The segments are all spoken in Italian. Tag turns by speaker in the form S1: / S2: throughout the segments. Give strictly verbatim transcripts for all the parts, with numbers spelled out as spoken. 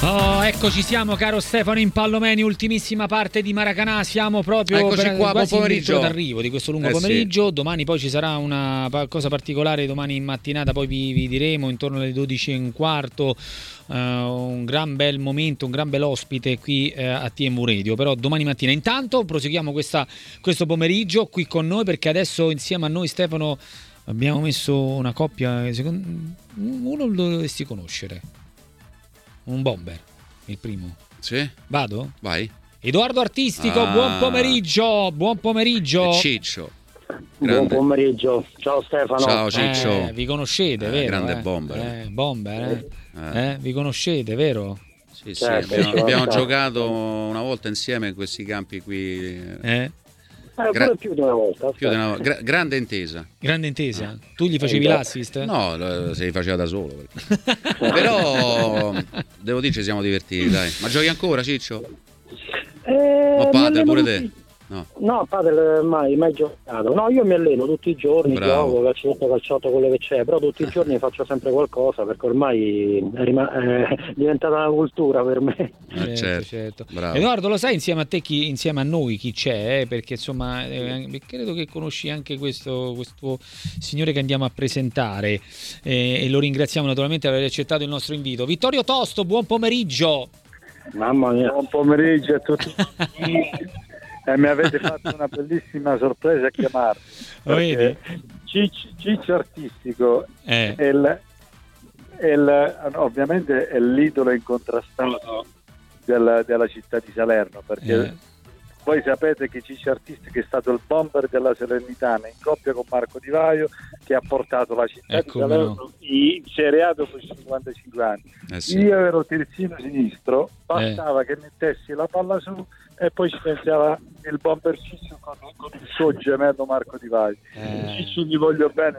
S1: Oh, ecco, ci siamo, caro Stefano Impallomeni, ultimissima parte di Maracanã, siamo proprio
S2: Eccoci
S1: per,
S2: qua,
S1: quasi
S2: buon pomeriggio
S1: d'arrivo di questo lungo
S2: eh
S1: pomeriggio.
S2: Sì.
S1: Domani poi ci sarà una cosa particolare, domani in mattinata poi vi, vi diremo intorno alle dodici e un quarto, uh, un gran bel momento, un gran bel ospite qui uh, a T M U Radio, però domani mattina. Intanto proseguiamo questa, questo pomeriggio qui con noi, perché adesso insieme a noi, Stefano, abbiamo messo una coppia, secondo, uno lo dovresti conoscere. Un bomber, il primo.
S2: Sì?
S1: Vado?
S2: Vai.
S1: Edoardo Artistico,
S2: ah.
S1: buon pomeriggio, buon pomeriggio.
S2: E Ciccio.
S3: Grande. Buon pomeriggio, ciao Stefano.
S2: Ciao Ciccio.
S1: Eh, vi conoscete,
S2: eh,
S1: vero?
S2: Grande
S1: eh?
S2: bomber.
S1: Eh, bomber, eh? Eh. Eh, vi conoscete, vero?
S2: Sì,
S3: certo,
S2: sì, abbiamo, abbiamo giocato una volta insieme in questi campi qui.
S1: Eh?
S3: Eh,
S2: Gra-
S3: più di una volta.
S2: Più di una, gra- grande intesa.
S1: Grande intesa. Tu gli facevi
S3: eh,
S1: l'assist?
S2: No, se li faceva da solo. Però devo dire ci siamo divertiti, dai. Ma giochi ancora, Ciccio?
S3: Eh,
S2: Ma padel pure te?
S3: No, no, padel mai, mai giocato. No, io mi alleno tutti i giorni,
S2: Bravo.
S3: gioco, calciotto, calciotto, quello che c'è, però tutti i giorni faccio sempre qualcosa, perché ormai è, rim- è diventata una cultura per me.
S2: Eh,
S1: certo,
S2: certo.
S1: certo. Edoardo, lo sai insieme a te chi, insieme a noi chi c'è? Eh? Perché insomma eh, credo che conosci anche questo, questo signore che andiamo a presentare eh, e lo ringraziamo naturalmente per aver accettato il nostro invito. Vittorio Tosto, buon pomeriggio.
S3: Mamma mia.
S4: Buon pomeriggio a tutti. E mi avete fatto una bellissima sorpresa a chiamarmi, perché Ciccio, Ciccio Artistico
S1: eh.
S4: è, il, è il, ovviamente è l'idolo incontrastato della, della città di Salerno, perché
S1: eh.
S4: voi sapete che Ciccio Artistico è stato il bomber della Salernitana in coppia con Marco Di Vaio, che ha portato la città
S1: ecco
S4: di Salerno
S1: no.
S4: in Serie A dopo cinquantacinque anni.
S2: Eh sì.
S4: Io ero terzino sinistro, bastava eh. che mettessi la palla su e poi ci pensava il bomber Ciccio con, con il suo gemello Marco Di Vaio.
S1: Eh.
S4: Ciccio, gli voglio bene.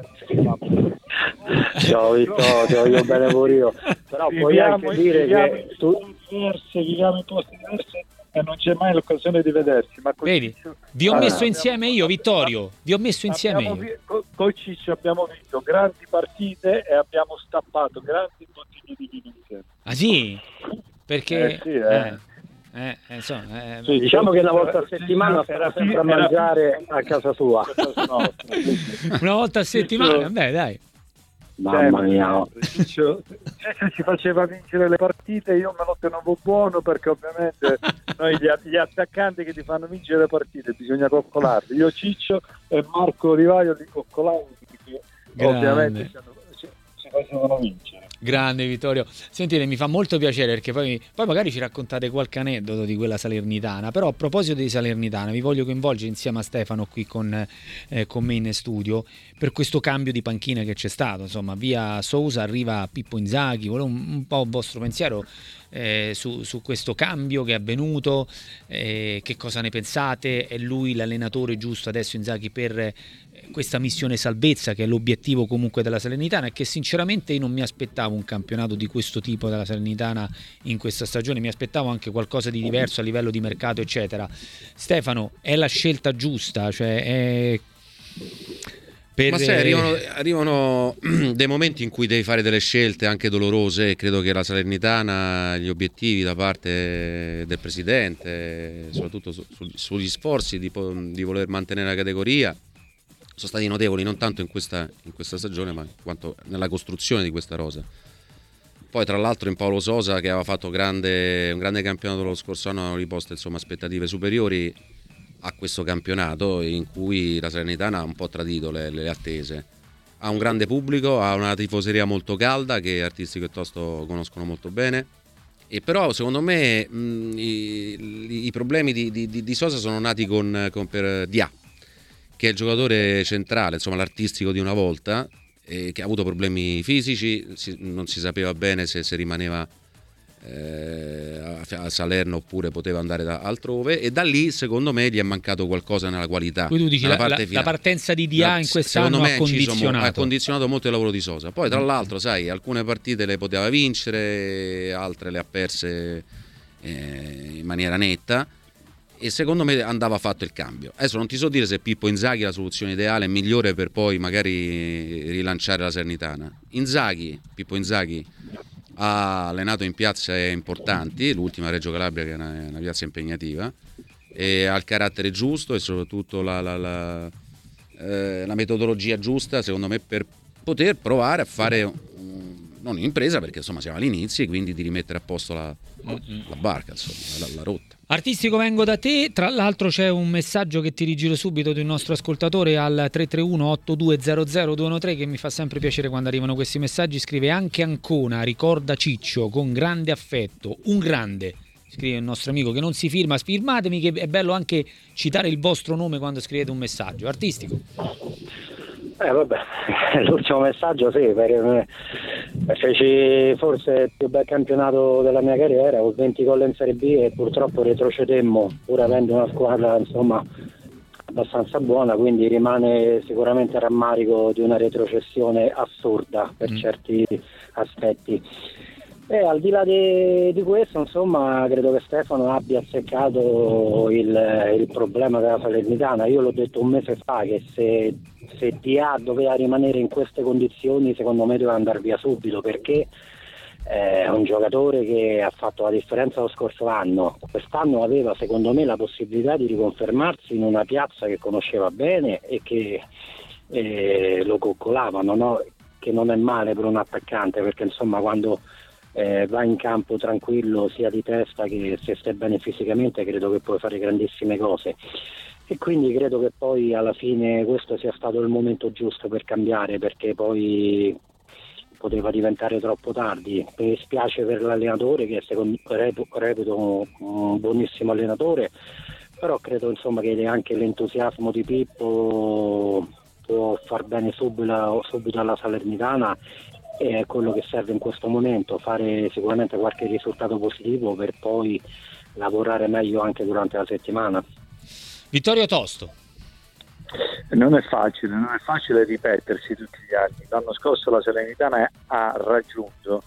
S3: Ciao Vittorio, ti voglio bene pure io. Però puoi
S4: viviamo,
S3: anche dire
S4: viviamo
S3: che
S4: in tu diverse, viviamo in posti diversi e non c'è mai l'occasione di vedersi. Ma con
S1: Vedi,
S4: Ciccio,
S1: vi ho
S4: allora,
S1: messo insieme io, Vittorio, vi ho messo insieme io.
S4: Vi- con, con Ciccio abbiamo vinto grandi partite e abbiamo stappato grandi bottiglie di vino insieme.
S1: Ah sì? Perché...
S4: Eh, sì, eh.
S1: eh. Eh, eh, insomma, eh,
S3: sì, diciamo che una volta a settimana era sempre a mangiare a casa sua.
S1: Una volta a settimana, beh dai.
S3: Mamma mia.
S4: Ciccio, Ciccio ci faceva vincere le partite, io me lo tenevo buono, perché ovviamente noi gli, gli attaccanti che ti fanno vincere le partite bisogna coccolarli. Io Ciccio e Marco Di Vaio li coccolavo, perché ovviamente ci, ci facevano vincere.
S1: Grande Vittorio, sentite, mi fa molto piacere, perché poi, poi magari ci raccontate qualche aneddoto di quella Salernitana. Però a proposito di Salernitana vi voglio coinvolgere insieme a Stefano qui con, eh, con me in studio per questo cambio di panchina che c'è stato. Insomma, via Sousa arriva Pippo Inzaghi. Volevo un, un po' il vostro pensiero eh, su, su questo cambio che è avvenuto, eh, che cosa ne pensate? È lui l'allenatore giusto adesso, Inzaghi, per questa missione salvezza, che è l'obiettivo comunque della Salernitana, e che sinceramente io non mi aspettavo un campionato di questo tipo dalla Salernitana in questa stagione, mi aspettavo anche qualcosa di diverso a livello di mercato eccetera. Stefano, è la scelta giusta? Cioè è per...
S2: Ma sai, arrivano, arrivano dei momenti in cui devi fare delle scelte anche dolorose, e credo che la Salernitana, gli obiettivi da parte del presidente, soprattutto su, su, sugli sforzi di, di voler mantenere la categoria, sono stati notevoli, non tanto in questa, in questa stagione, ma quanto nella costruzione di questa rosa. Poi tra l'altro in Paolo Sosa, che aveva fatto grande, un grande campionato lo scorso anno, hanno riposto insomma aspettative superiori a questo campionato, in cui la Salernitana ha un po' tradito le, le attese. Ha un grande pubblico, ha una tifoseria molto calda che Artistico e Tosto conoscono molto bene, e però secondo me mh, i, i problemi di, di, di Sosa sono nati con, con per Dià, che è il giocatore centrale, insomma l'artistico di una volta, eh, che ha avuto problemi fisici, si, non si sapeva bene se, se rimaneva eh, a, a Salerno oppure poteva andare da altrove, e da lì secondo me gli è mancato qualcosa nella qualità.
S1: Quindi tu dici la,
S2: parte
S1: la, la partenza di Dià in quest'anno ha condizionato.
S2: ha condizionato molto il lavoro di Sosa. Poi tra l'altro sai, alcune partite le poteva vincere, altre le ha perse eh, in maniera netta, e secondo me andava fatto il cambio. Adesso non ti so dire se Pippo Inzaghi è la soluzione ideale, migliore per poi magari rilanciare la Salernitana. Inzaghi, Pippo Inzaghi ha allenato in piazze importanti, l'ultima Reggio Calabria che è una, una piazza impegnativa, e ha il carattere giusto e soprattutto la, la, la, eh, la metodologia giusta, secondo me, per poter provare a fare un, non un'impresa, perché insomma siamo all'inizio, e quindi di rimettere a posto la, la barca, insomma, la, la rotta.
S1: Artistico, vengo da te. Tra l'altro c'è un messaggio che ti rigiro subito di un nostro ascoltatore al tre tre uno otto due zero zero due uno tre, che mi fa sempre piacere quando arrivano questi messaggi. Scrive: anche Ancona ricorda Ciccio con grande affetto, un grande. Scrive il nostro amico che non si firma. Firmatemi, che è bello anche citare il vostro nome quando scrivete un messaggio. Artistico.
S3: Eh vabbè, l'ultimo messaggio sì, perché me, feci forse il più bel campionato della mia carriera, con venti gol in Serie B, e purtroppo retrocedemmo pur avendo una squadra insomma abbastanza buona, quindi rimane sicuramente rammarico di una retrocessione assurda per mm. certi aspetti. E al di là di, di questo, insomma, credo che Stefano abbia azzeccato il, il problema della Salernitana. Io l'ho detto un mese fa che se, se D A doveva rimanere in queste condizioni, secondo me doveva andare via subito, perché è un giocatore che ha fatto la differenza lo scorso anno. Quest'anno aveva, secondo me, la possibilità di riconfermarsi in una piazza che conosceva bene e che eh, lo coccolavano, no? Che non è male per un attaccante, perché insomma quando Eh, va in campo tranquillo sia di testa che se stai bene fisicamente, credo che puoi fare grandissime cose, e quindi credo che poi alla fine questo sia stato il momento giusto per cambiare, perché poi poteva diventare troppo tardi. Mi spiace per l'allenatore, che secondo reputo un buonissimo allenatore, però credo insomma che anche l'entusiasmo di Pippo può far bene subito, subito alla Salernitana. È quello che serve in questo momento, fare sicuramente qualche risultato positivo per poi lavorare meglio anche durante la settimana.
S1: Vittorio Tosto.
S4: Non è facile, non è facile ripetersi tutti gli anni. L'anno scorso la Salernitana ha raggiunto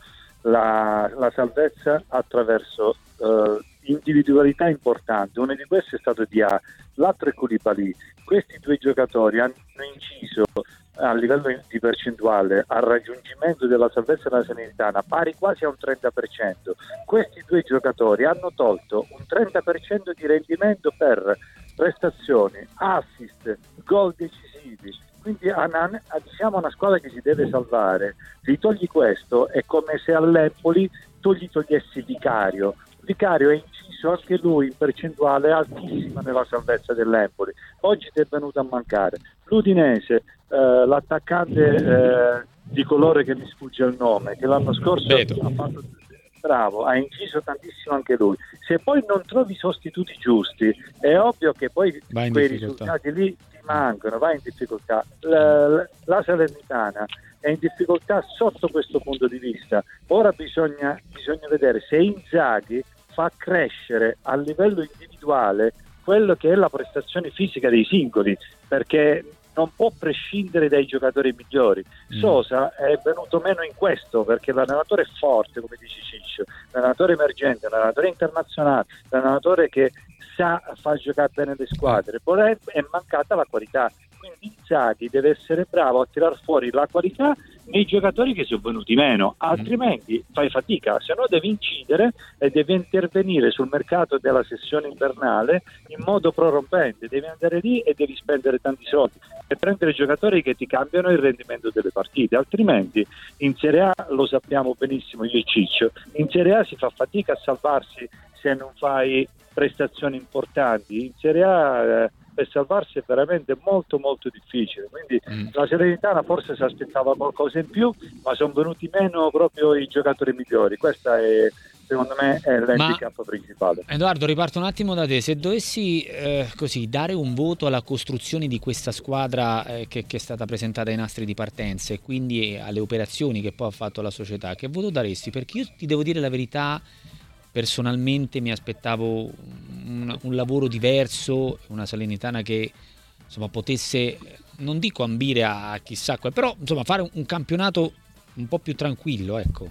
S4: la, la salvezza attraverso uh, individualità importanti. Una di queste è stato D A, l'altro è Koulibaly. Questi due giocatori hanno inciso a livello di percentuale al raggiungimento della salvezza della Salernitana pari quasi a un trenta per cento. Questi due giocatori hanno tolto un trenta per cento di rendimento per prestazioni, assist, gol decisivi. Quindi a, a, diciamo una squadra che si deve salvare, se togli questo è come se all'Empoli tu gli togliessi Vicario. Vicario è inciso anche lui in percentuale altissima nella salvezza dell'Empoli. Oggi ti è venuto a mancare l'Udinese, eh, l'attaccante eh, di colore che mi sfugge il nome, che l'anno scorso Beto. ha fatto bravo, ha inciso tantissimo anche lui. Se poi non trovi sostituti giusti, è ovvio che poi quei risultati lì ti mancano, vai in difficoltà. La, la Salernitana è in difficoltà sotto questo punto di vista. Ora bisogna, bisogna vedere se Inzaghi fa crescere a livello individuale quello che è la prestazione fisica dei singoli, perché non può prescindere dai giocatori migliori. Mm. Sosa è venuto meno in questo, perché l'allenatore è forte, come dice Ciccio, l'allenatore emergente, l'allenatore internazionale, l'allenatore che sa far giocare bene le squadre. Poi è mancata la qualità, quindi Inzaghi deve essere bravo a tirar fuori la qualità nei giocatori che sono venuti meno, altrimenti fai fatica, se no devi incidere e devi intervenire sul mercato della sessione invernale in modo prorompente, devi andare lì e devi spendere tanti soldi e prendere giocatori che ti cambiano il rendimento delle partite, altrimenti in Serie A, lo sappiamo benissimo io e Ciccio, in Serie A si fa fatica a salvarsi se non fai prestazioni importanti, in Serie A eh, per salvarsi è veramente molto molto difficile, quindi mm. la Salernitana forse si aspettava qualcosa in più, ma sono venuti meno proprio i giocatori migliori. Questa è, secondo me, è l'handicap ma, principale.
S1: Edoardo, riparto un attimo da te. Se dovessi eh, così dare un voto alla costruzione di questa squadra eh, che, che è stata presentata ai nastri di partenza e quindi alle operazioni che poi ha fatto la società, che voto daresti? Perché io ti devo dire la verità, personalmente mi aspettavo un, un lavoro diverso, una Salernitana che insomma potesse, non dico ambire a chissà qual, però insomma fare un, un campionato un po' più tranquillo, ecco.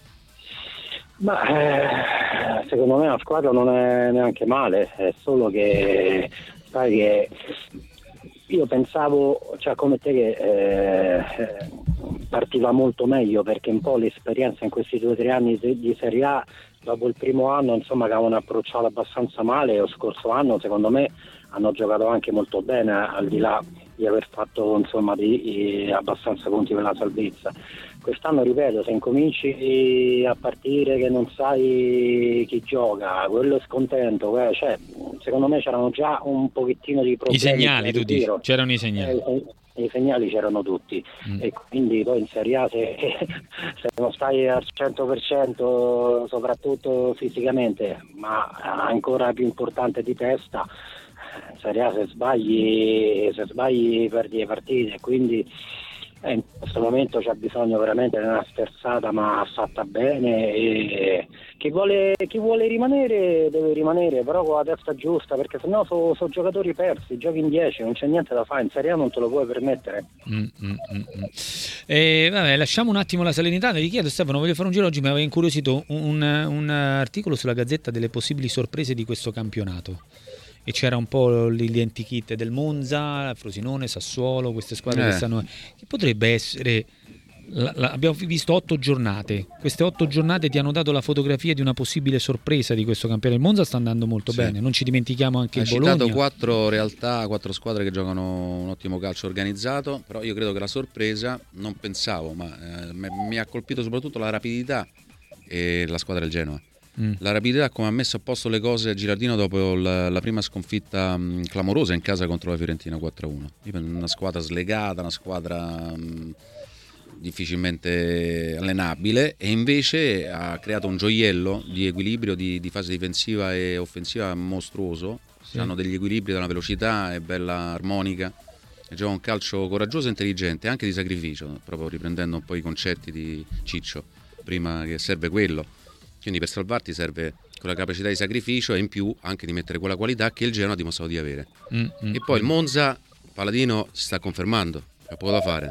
S3: Ma eh, secondo me la squadra non è neanche male, è solo che sai che io pensavo, cioè come te, che eh, partiva molto meglio, perché un po' l'esperienza in questi due o tre anni di Serie A, dopo il primo anno insomma che avevano approcciato abbastanza male, lo scorso anno secondo me hanno giocato anche molto bene, al di là di aver fatto insomma di, di abbastanza punti per la salvezza. Quest'anno, ripeto, se incominci a partire che non sai chi gioca, quello è scontento, eh, cioè, secondo me c'erano già un pochettino di problemi.
S1: I segnali, tu dici, c'erano i segnali.
S3: Eh, i segnali c'erano tutti, mm. e quindi poi in Serie A se, se non stai al cento per cento soprattutto fisicamente, ma ancora più importante di testa, in Serie A se sbagli se sbagli perdi le partite, quindi eh, in questo momento c'è bisogno veramente di una sterzata ma fatta bene, e chi vuole, chi vuole rimanere deve rimanere, però con la testa giusta, perché sennò sono so giocatori persi, giochi in dieci, non c'è niente da fare, in Serie A non te lo puoi permettere.
S1: Mm, mm, mm, mm. E, vabbè, lasciamo un attimo la Salernitana. Ti chiedo, Stefano, voglio fare un giro oggi, mi aveva incuriosito un, un articolo sulla Gazzetta delle possibili sorprese di questo campionato. E c'era un po' l'identikit del Monza, Frosinone, Sassuolo, queste squadre
S2: eh.
S1: che stanno, che potrebbe essere la, la, abbiamo visto otto giornate, queste otto giornate ti hanno dato la fotografia di una possibile sorpresa di questo campionato. Il Monza sta andando molto sì. bene, non ci dimentichiamo anche
S2: Hai
S1: il Bologna.
S2: Hai citato quattro realtà, quattro squadre che giocano un ottimo calcio organizzato, però io credo che la sorpresa, non pensavo, ma eh, mi ha colpito soprattutto la rapidità e la squadra del Genoa. Mm. La rapidità, come ha messo a posto le cose a Girardino dopo la, la prima sconfitta mh, clamorosa in casa contro la Fiorentina quattro a uno. Una squadra slegata, una squadra mh, difficilmente allenabile, e invece ha creato un gioiello di equilibrio di, di fase difensiva e offensiva mostruoso. Sì. Hanno degli equilibri, una velocità, è bella armonica, e gioca un calcio coraggioso e intelligente, anche di sacrificio, proprio riprendendo un po' i concetti di Ciccio prima, che serve quello. Quindi per salvarti serve quella capacità di sacrificio e in più anche di mettere quella qualità che il Genoa ha dimostrato di avere. Mm, mm, e poi il Monza, Paladino, si sta confermando, c'è poco da fare.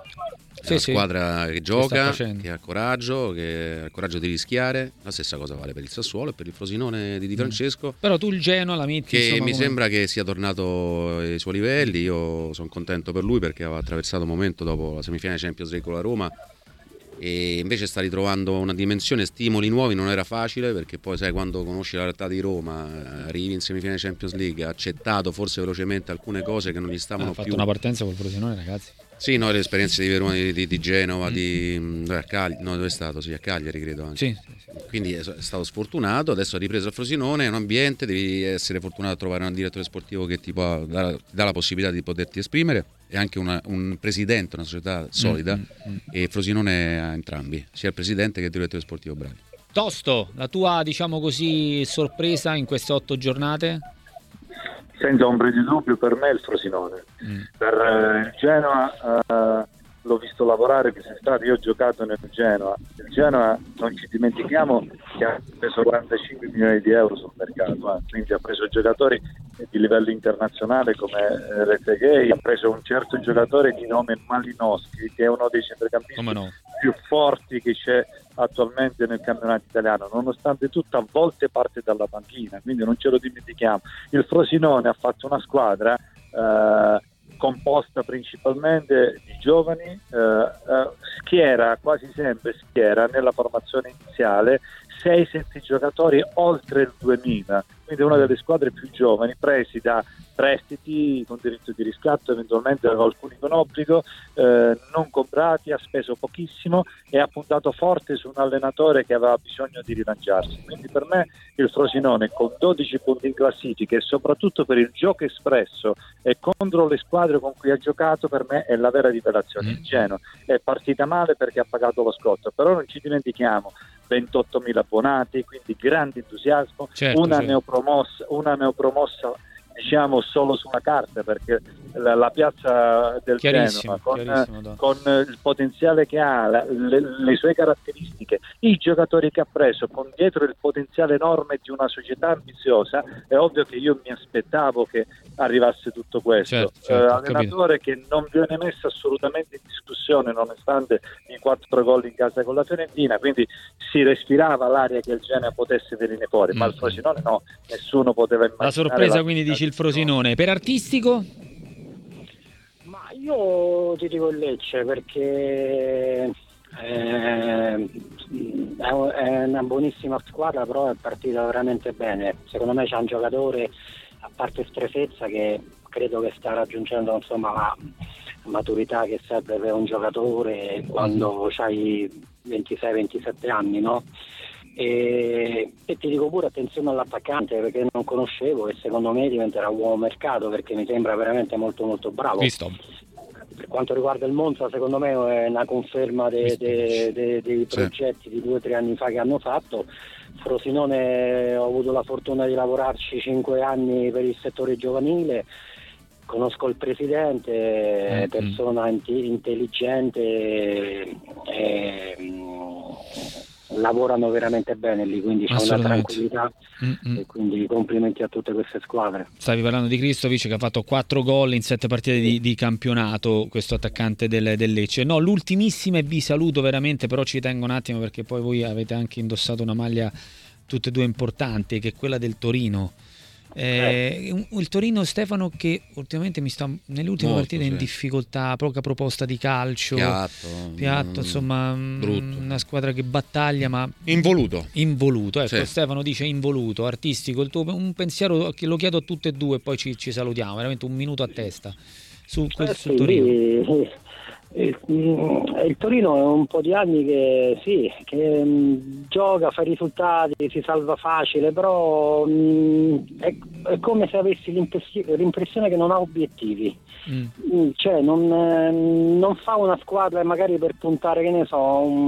S2: È sì, una sì. squadra che gioca, che ha coraggio, che ha il coraggio di rischiare. La stessa cosa vale per il Sassuolo e per il Frosinone di Di Francesco.
S1: Mm. Però tu il Genoa la metti,
S2: che
S1: insomma,
S2: mi
S1: come...
S2: sembra che sia tornato ai suoi livelli. Io sono contento per lui, perché aveva attraversato un momento dopo la semifinale Champions League con la Roma, e invece sta ritrovando una dimensione, stimoli nuovi. Non era facile, perché poi sai, quando conosci la realtà di Roma, arrivi in semifinale Champions League, ha accettato forse velocemente alcune cose che non gli stavano più.
S1: Ha fatto una partenza col Frosinone, ragazzi.
S2: Sì, no, le esperienze di Verona, di, di, di Genova, mm. di dove, a Cagliari, no, dove è stato? Sì, a Cagliari credo anche.
S1: Sì, sì, sì.
S2: Quindi è stato sfortunato, adesso ha ripreso il Frosinone, è un ambiente, devi essere fortunato a trovare un direttore sportivo che ti può dare, dà la possibilità di poterti esprimere, e anche una, un presidente, una società solida, mm, mm, mm. e Frosinone ha entrambi, sia il presidente che il direttore sportivo bravi.
S1: Tosto, la tua, diciamo così, sorpresa in queste otto giornate?
S4: Senza ombra di dubbio per me è il Frosinone. Mm. Per eh, il Genoa eh, l'ho visto lavorare quest'estate, io ho giocato nel Genoa. Il Genoa, non ci dimentichiamo che ha preso quarantacinque milioni di euro sul mercato, eh. quindi ha preso giocatori di livello internazionale come eh, Retegui, ha preso un certo giocatore di nome Malinowski, che è uno dei centrocampisti no? più forti che c'è attualmente nel campionato italiano, nonostante tutto a volte parte dalla panchina, quindi non ce lo dimentichiamo. Il Frosinone ha fatto una squadra eh, composta principalmente di giovani, eh, eh, schiera, quasi sempre schiera nella formazione iniziale sei sette giocatori oltre il duemila, quindi una delle squadre più giovani, presi da prestiti con diritto di riscatto, eventualmente alcuni con obbligo, eh, non comprati, ha speso pochissimo e ha puntato forte su un allenatore che aveva bisogno di rilanciarsi. Quindi per me il Frosinone, con dodici punti in classifica e soprattutto per il gioco espresso e contro le squadre con cui ha giocato, per me è la vera rivelazione. Il Genoa è partita male perché ha pagato lo scotto, però non ci dimentichiamo, ventottomila abbonati, quindi grande entusiasmo, certo, una, certo. neopromossa, una neopromossa diciamo solo sulla carta, perché la, la piazza del Genova con, con il potenziale che ha, la, le, le sue caratteristiche, i giocatori che ha preso, con dietro il potenziale enorme di una società ambiziosa, è ovvio che io mi aspettavo che arrivasse tutto questo. Certo, certo, uh, allenatore che non viene messo assolutamente in discussione nonostante i quattro gol in casa con la Fiorentina, quindi si respirava l'aria che il Genoa potesse venire fuori, mm. ma il Frosinone no, nessuno poteva immaginare.
S1: La sorpresa, la quindi dici il Frosinone. Per artistico?
S3: Ma io Io ti dico il Lecce perché eh, è una buonissima squadra, però è partita veramente bene. Secondo me c'è un giocatore, a parte Strefezza, che credo che sta raggiungendo insomma la maturità che serve per un giocatore quando c'hai ventisei ventisette anni, no? E, e ti dico pure attenzione all'attaccante, perché non conoscevo e secondo me diventerà un uomo mercato, perché mi sembra veramente molto molto bravo.
S1: Visto.
S3: Per quanto riguarda il Monza, secondo me è una conferma dei de, de, de progetti sì. di due o tre anni fa che hanno fatto. Frosinone ho avuto la fortuna di lavorarci cinque anni per il settore giovanile, conosco il presidente, mm-hmm. persona intelligente e, e lavorano veramente bene lì, quindi c'è una tranquillità. Mm-hmm. E quindi complimenti a tutte queste squadre.
S1: Stavi parlando di Kristovic, che ha fatto quattro gol in sette partite di, di campionato, questo attaccante del, del Lecce. No, l'ultimissima, e vi saluto veramente, però ci tengo un attimo perché poi voi avete anche indossato una maglia tutte e due importante, che è quella del Torino. Eh, eh. Il Torino, Stefano, che ultimamente mi sta nelle ultime Molto, partite sì. in difficoltà, poca proposta di calcio,
S2: piatto,
S1: piatto
S2: mm,
S1: insomma
S2: brutto.
S1: Una squadra che battaglia ma
S2: involuto,
S1: involuto ecco,
S2: sì.
S1: Stefano dice involuto, artistico. Il tuo, un pensiero che lo chiedo a tutte e due e poi ci, ci salutiamo, veramente un minuto a testa su,
S3: eh,
S1: sul
S3: sì,
S1: Torino.
S3: Il, il Torino è un po' di anni che sì, che mh, gioca, fa risultati, si salva facile, però mh, è, è come se avessi l'impressione che non ha obiettivi. Mm. Cioè non, eh, non fa una squadra magari per puntare, che ne so,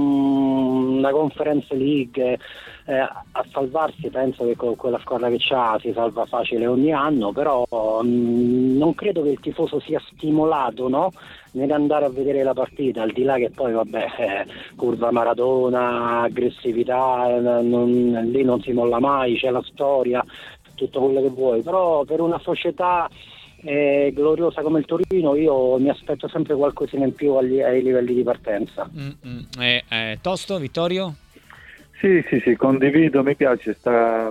S3: un, una Conference League, eh, a salvarsi. Penso che con quella squadra che c'ha si salva facile ogni anno, però mh, non credo che il tifoso sia stimolato, no? Nell'andare a vedere la partita, al di là che poi vabbè eh, curva Maradona, aggressività, eh, non, lì non si molla mai, c'è la storia, tutto quello che vuoi, però per una società eh, gloriosa come il Torino io mi aspetto sempre qualcosina in più agli, ai livelli di partenza.
S1: Mm-hmm. Eh, eh, tosto, Vittorio?
S4: Sì, sì, sì, condivido, mi piace sta,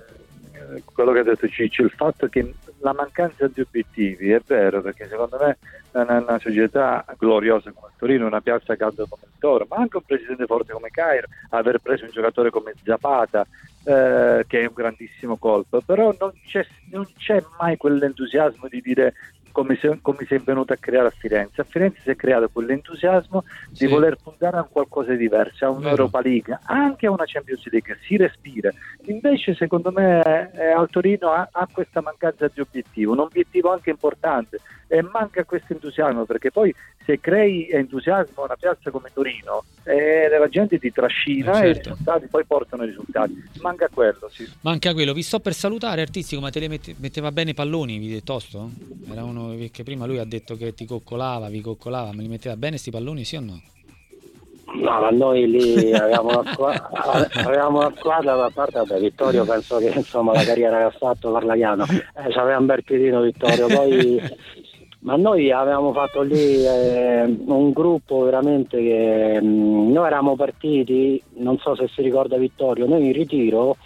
S4: quello che ha detto Ciccio, il fatto che la mancanza di obiettivi è vero, perché secondo me una, una società gloriosa come il Torino, una piazza calda come il Toro, ma anche un presidente forte come Cairo, aver preso un giocatore come Zapata, eh, che è un grandissimo colpo, però non c'è, non c'è mai quell'entusiasmo di dire come si, come si è venuto a creare a Firenze. A Firenze si è creato quell'entusiasmo
S1: sì.
S4: di voler puntare a qualcosa di diverso, a un'Europa League, anche a una Champions League, si respira. Invece secondo me eh, al Torino ha, ha questa mancanza di obiettivo, un obiettivo anche importante, e manca questo entusiasmo, perché poi se crei entusiasmo a una piazza come Torino eh, la gente ti trascina, eh certo. e i risultati poi portano i risultati, manca quello sì.
S1: Manca quello. Vi sto per salutare, Artistico, ma te le mette, metteva bene i palloni piuttosto? Era uno che prima lui ha detto che ti coccolava, vi coccolava, ma li metteva bene sti palloni, sì o no?
S3: No, ma noi lì avevamo una squadra, avevamo una squadra da parte, vabbè, Vittorio penso che insomma la carriera che ha fatto parla chiaro, eh, c'aveva un bel piedino Vittorio, poi ma noi avevamo fatto lì eh, un gruppo veramente che mh, noi eravamo partiti, non so se si ricorda Vittorio, noi in ritiro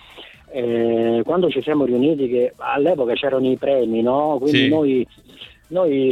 S3: eh, quando ci siamo riuniti, che all'epoca c'erano i premi, no? Quindi sì. noi Noi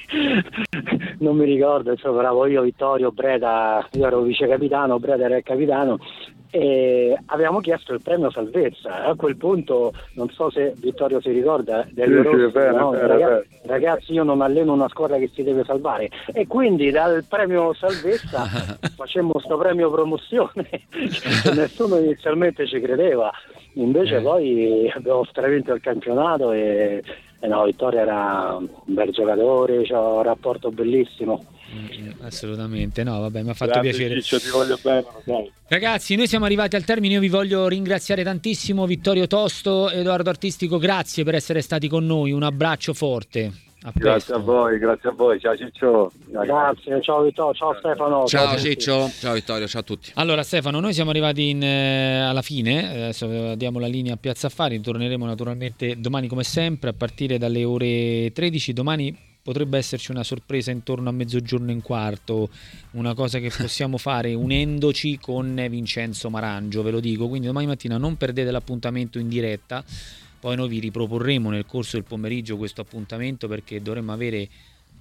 S3: non mi ricordo, insomma, bravo io, Vittorio, Breda, io ero vice capitano, Breda era il capitano, e avevamo chiesto il premio salvezza. A quel punto non so se Vittorio si ricorda del
S4: sì, sì, bene,
S3: no?
S4: bene,
S3: ragazzi,
S4: bene.
S3: ragazzi io non alleno una squadra che si deve salvare, e quindi dal premio salvezza facemmo sto premio promozione che nessuno inizialmente ci credeva, invece eh. poi abbiamo stravinto il campionato e Eh no, Vittorio era un bel giocatore, c'ha un rapporto bellissimo.
S1: Mm, assolutamente, no, vabbè, mi ha fatto
S4: Grazie,
S1: piacere.
S4: Ciccio, ti voglio bene, dai.
S1: Ragazzi, noi siamo arrivati al termine, io vi voglio ringraziare tantissimo, Vittorio Tosto, Edoardo Artistico, grazie per essere stati con noi, un abbraccio forte. A
S4: grazie a voi, grazie a voi, ciao Ciccio.
S3: Grazie, ciao Vittorio, ciao Stefano.
S2: Ciao, ciao Ciccio, ciao Vittorio, ciao a tutti.
S1: Allora Stefano, noi siamo arrivati in, eh, alla fine, adesso diamo la linea a Piazza Affari, torneremo naturalmente domani come sempre a partire dalle ore tredici, domani potrebbe esserci una sorpresa intorno a mezzogiorno e un quarto, una cosa che possiamo fare unendoci con Vincenzo Marangio, ve lo dico, quindi domani mattina non perdete l'appuntamento in diretta. Poi noi vi riproporremo nel corso del pomeriggio questo appuntamento, perché dovremmo avere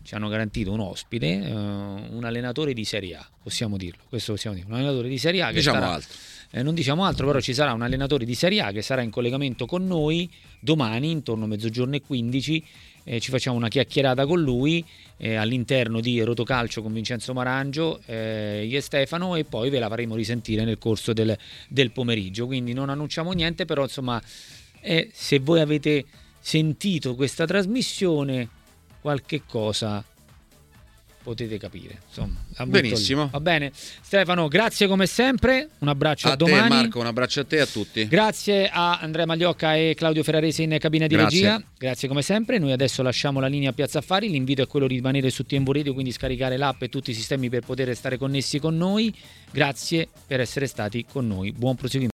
S1: ci hanno garantito un ospite, eh, un allenatore di Serie A, possiamo dirlo, questo possiamo dire, un allenatore di Serie A che
S2: Diciamo
S1: sarà,
S2: altro.
S1: eh, non diciamo altro, però ci sarà un allenatore di Serie A che sarà in collegamento con noi domani intorno a mezzogiorno e quindici. Eh, ci facciamo una chiacchierata con lui eh, all'interno di Rotocalcio con Vincenzo Marangio, eh, io e Stefano, e poi ve la faremo risentire nel corso del, del pomeriggio, quindi non annunciamo niente, però insomma eh, se voi avete sentito questa trasmissione qualche cosa potete capire, insomma.
S2: Benissimo.
S1: Va bene, Stefano, grazie come sempre, un abbraccio a,
S2: A
S1: domani.
S2: te Marco, un abbraccio a te e a tutti.
S1: Grazie a Andrea Magliocca e Claudio Ferrarese in cabina di
S2: Grazie.
S1: regia, grazie come sempre. Noi adesso lasciamo la linea a Piazza Affari, l'invito è quello di rimanere su T M V Radio, quindi scaricare l'app e tutti i sistemi per poter stare connessi con noi. Grazie per essere stati con noi, buon proseguimento.